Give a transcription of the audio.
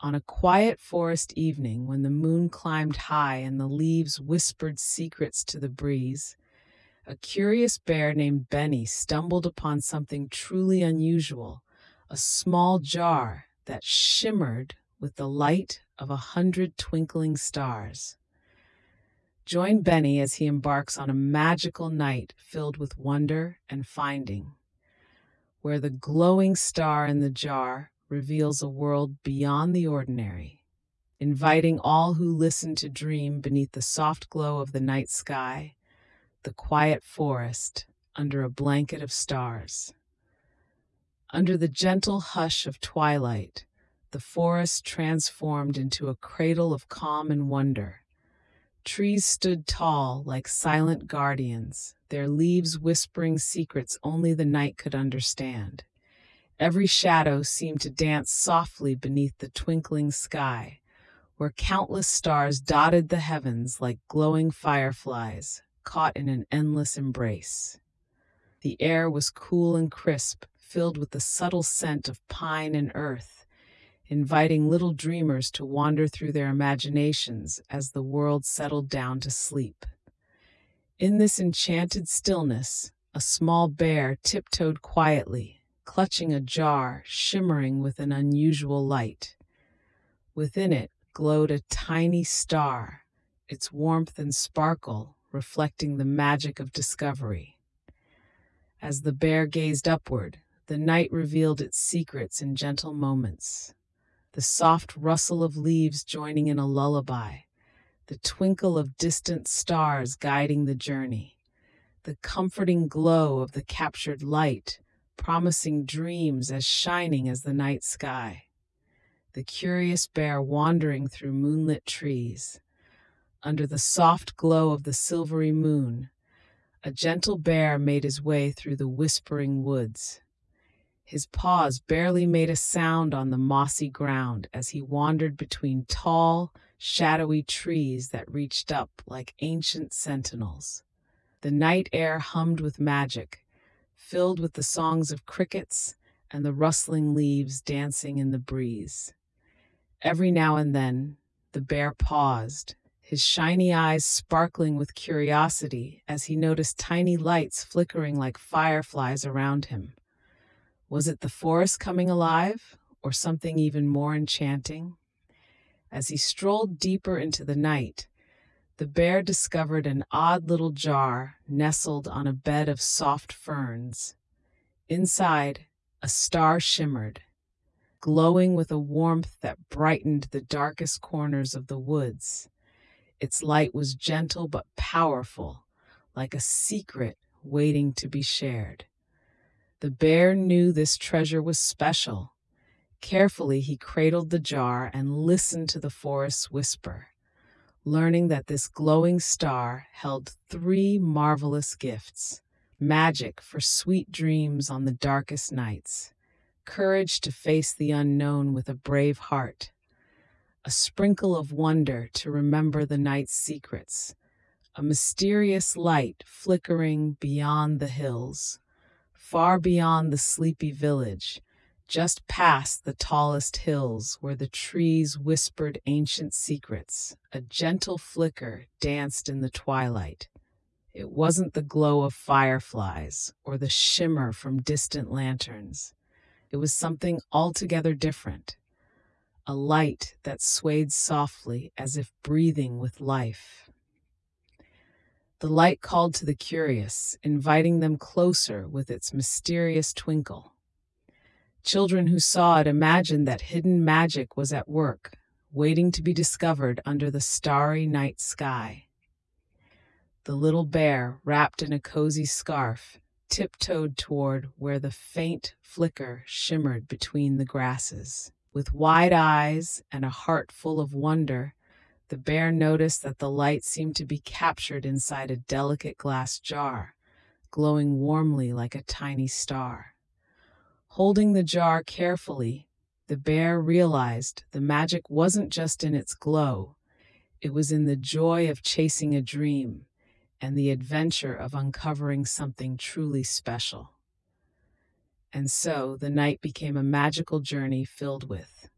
On a quiet forest evening, when the moon climbed high and the leaves whispered secrets to the breeze, a curious bear named Benny stumbled upon something truly unusual, a small jar that shimmered with the light of 100 twinkling stars. Join Benny as he embarks on a magical night filled with wonder and finding, where the glowing star in the jar reveals a world beyond the ordinary, inviting all who listen to dream beneath the soft glow of the night sky, the quiet forest, under a blanket of stars. Under the gentle hush of twilight, the forest transformed into a cradle of calm and wonder. Trees stood tall like silent guardians, their leaves whispering secrets only the night could understand. Every shadow seemed to dance softly beneath the twinkling sky, where countless stars dotted the heavens like glowing fireflies, caught in an endless embrace. The air was cool and crisp, filled with the subtle scent of pine and earth, inviting little dreamers to wander through their imaginations as the world settled down to sleep. In this enchanted stillness, a small bear tiptoed quietly, clutching a jar shimmering with an unusual light. Within it glowed a tiny star, its warmth and sparkle reflecting the magic of discovery. As the bear gazed upward, the night revealed its secrets in gentle moments. The soft rustle of leaves joining in a lullaby, the twinkle of distant stars guiding the journey, the comforting glow of the captured light, promising dreams as shining as the night sky. The curious bear wandering through moonlit trees. Under the soft glow of the silvery moon, a gentle bear made his way through the whispering woods. His paws barely made a sound on the mossy ground as he wandered between tall, shadowy trees that reached up like ancient sentinels. The night air hummed with magic, filled with the songs of crickets and the rustling leaves dancing in the breeze. Every now and then, the bear paused, his shiny eyes sparkling with curiosity as he noticed tiny lights flickering like fireflies around him. Was it the forest coming alive, or something even more enchanting? As he strolled deeper into the night, the bear discovered an odd little jar nestled on a bed of soft ferns. Inside, a star shimmered, glowing with a warmth that brightened the darkest corners of the woods. Its light was gentle but powerful, like a secret waiting to be shared. The bear knew this treasure was special. Carefully, he cradled the jar and listened to the forest's whisper, learning that this glowing star held three marvelous gifts: magic for sweet dreams on the darkest nights, courage to face the unknown with a brave heart, a sprinkle of wonder to remember the night's secrets, a mysterious light flickering beyond the hills, far beyond the sleepy village, just past the tallest hills where the trees whispered ancient secrets. A gentle flicker danced in the twilight. It wasn't the glow of fireflies or the shimmer from distant lanterns. It was something altogether different, a light that swayed softly as if breathing with life. The light called to the curious, inviting them closer with its mysterious twinkle. Children who saw it imagined that hidden magic was at work, waiting to be discovered under the starry night sky. The little bear, wrapped in a cozy scarf, tiptoed toward where the faint flicker shimmered between the grasses. With wide eyes and a heart full of wonder, the bear noticed that the light seemed to be captured inside a delicate glass jar, glowing warmly like a tiny star. Holding the jar carefully, the bear realized the magic wasn't just in its glow, it was in the joy of chasing a dream and the adventure of uncovering something truly special. And so the night became a magical journey filled with